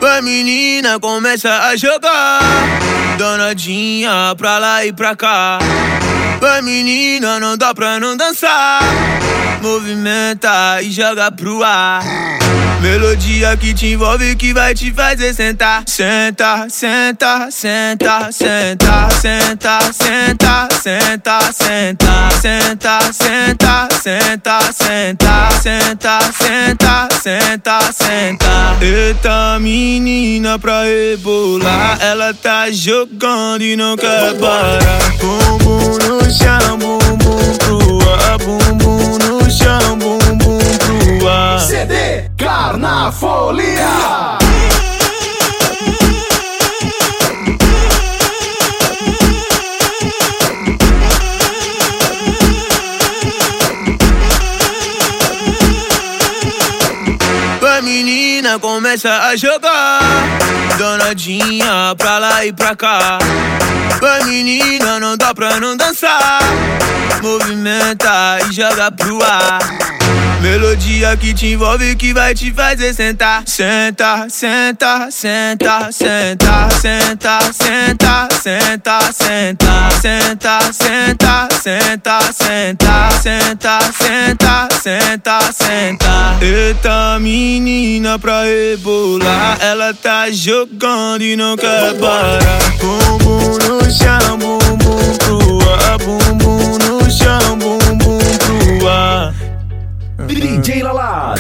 A menina começa a jogar, danadinha pra lá e pra cá. A menina não dá pra não dançar, movimenta e joga pro ar. Melodia que te envolve, que vai te fazer sentar. Senta, senta, senta, senta, senta, senta, senta, senta, senta, senta, senta, senta, senta, senta, senta, senta. Eita menina pra rebolar, ela tá jogando e não quer parar. Bumbum no chão, bumbum pro ar, bumbum no chão, bumbum pro ar. CD Carnafolia. A menina começa a jogar, danadinha pra lá e pra cá. A menina não dá pra não dançar, movimenta e joga pro ar. Melodia que te envolve, que vai te fazer sentar. Senta, senta, senta, senta, senta, senta, senta, senta, senta, senta, senta, senta, senta, senta, senta, senta. Eita menina pra rebolar, ela tá jogando e não quer parar. Bumbum no chão, bumbum pro ar, bumbum no chão, bumbum pro ar. DJ Lala.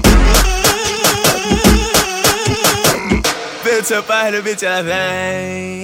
Beat seu pai, no beat ela vem.